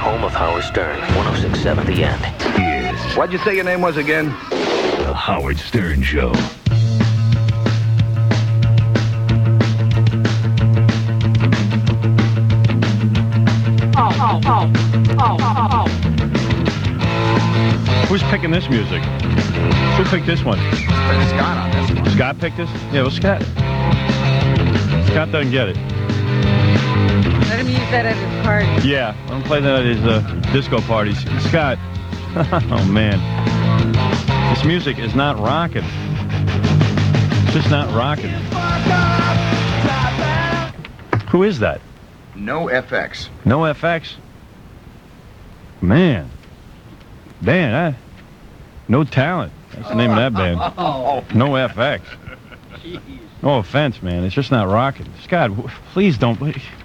home of Howard Stern, 106.7 The End. Yes. What'd you say your name was again? The Howard Stern Show. Who's picking this music? Who picked this one? Scott on this one. Scott picked this? Yeah, well, Scott doesn't get it. Let him use that at his party. Yeah, I'm gonna play that at his disco parties. Scott, oh man, this music is not rocking. It's just not rocking. Who is that? No FX. No FX? Man, no talent. That's the name of that band. No FX. No offense, man. It's just not rocking. Scott, please don't.